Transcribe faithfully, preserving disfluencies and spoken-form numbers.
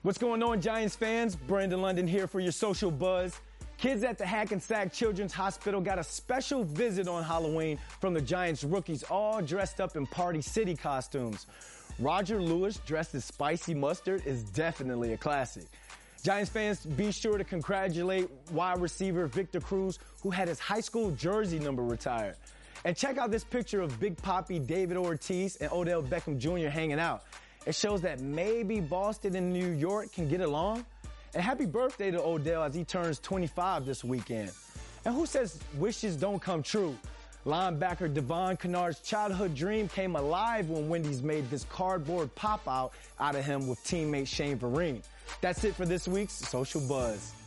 What's going on, Giants fans? Brandon London here for your social buzz. Kids at the Hackensack Children's Hospital got a special visit on Halloween from the Giants rookies, all dressed up in Party City costumes. Roger Lewis dressed as Spicy Mustard is definitely a classic. Giants fans, be sure to congratulate wide receiver Victor Cruz, who had his high school jersey number retired. And check out this picture of Big Papi David Ortiz and Odell Beckham Junior hanging out. It shows that maybe Boston and New York can get along. And happy birthday to Odell as he turns twenty-five this weekend. And who says wishes don't come true? Linebacker Devon Kennard's childhood dream came alive when Wendy's made this cardboard pop-out out of him with teammate Shane Vereen. That's it for this week's Social Buzz.